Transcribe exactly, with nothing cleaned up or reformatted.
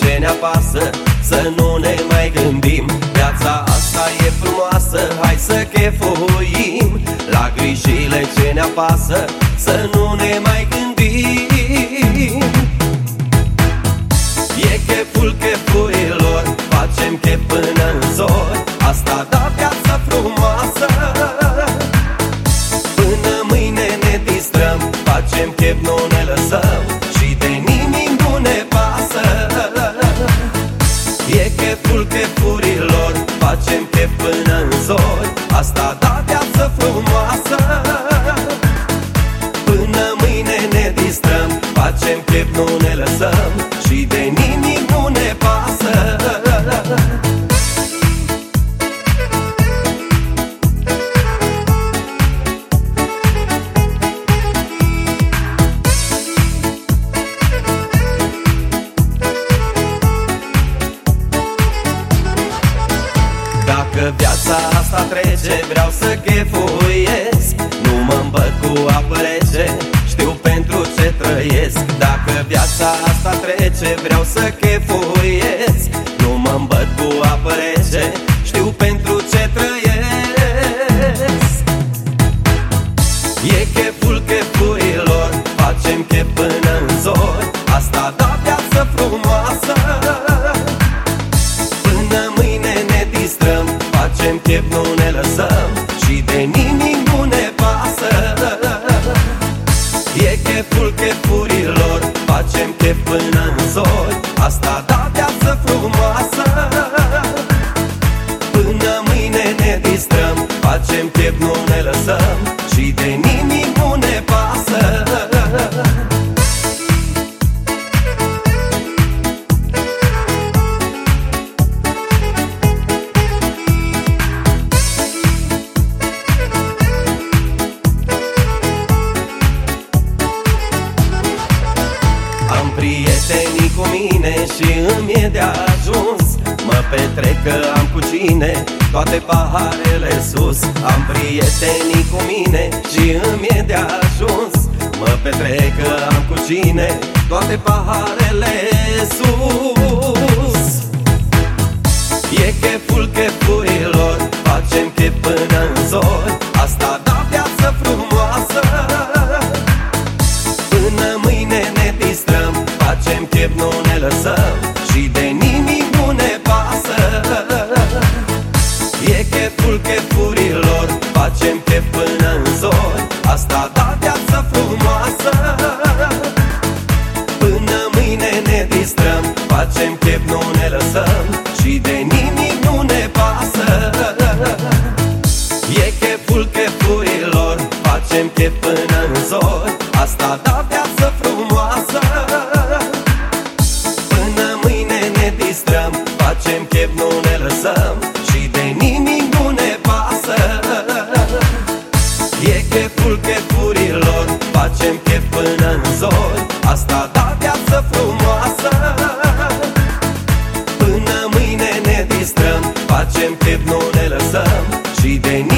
ce ne apasă, să nu ne mai gândim. Viața asta e frumoasă, hai să chefuim. La grijile ce ne apasă, să nu ne mai gândim. E cheful chefurilor, facem chef până în zori. Asta da viața frumoasă. Până mâine ne distrăm, facem chef, nu ne lăsăm și de nimic nu ne pasă. E cheful chefurilor, facem chef până în zori. Asta da viață frumoasă. Până mâine ne distrăm, facem chef, nu ne lăsăm și de nimic nu ne pasă. Dacă viața asta trece, vreau să chefuiesc. Nu mă îmbăt cu apă rece, știu pentru ce trăiesc. Dacă viața asta trece, vreau să chefuiesc. Nu mă îmbăt cu apă rece, știu pentru ce trăiesc. E cheful chefurilor, facem chef până în zori. Asta da viață frumoasă. Până mâine ne distrăm, facem chef, nu ne lăsăm și de nimic nu ne pasă. E cheful chefurilor, facem chef până în zori. Asta da viață frumoasă. Până mâine ne distrăm, facem chef, nu ne lăsăm și de nimic nu ne pasă. Prietenii cu mine și îmi e de ajuns. Mă petrec că am cu cine, toate paharele sus. Am prietenii cu mine și îmi e de ajuns. Mă petrec că am cu cine, toate paharele sus. E cheful chefurilor, facem chef până în zori. Asta da viață frumoasă. Până mâine ne distrăm, facem chef, nu ne lăsăm și de nimic nu ne pasă. E cheful chefurilor, facem chef până în zori. Asta da viață frumoasă. Până mâine ne distrăm, facem chef, nu ne lăsăm și de nimic nu ne pasă. E cheful chefurilor, facem chef până în zori. Asta da viață frumoasă. Până mâine ne distrăm, facem chef, nu ne lăsăm și de nimic nu ne pasă. E cheful chefurilor, facem chef până în zori. Asta da viață frumoasă. Până mâine ne distrăm, facem chef, nu ne lăsăm și de nimic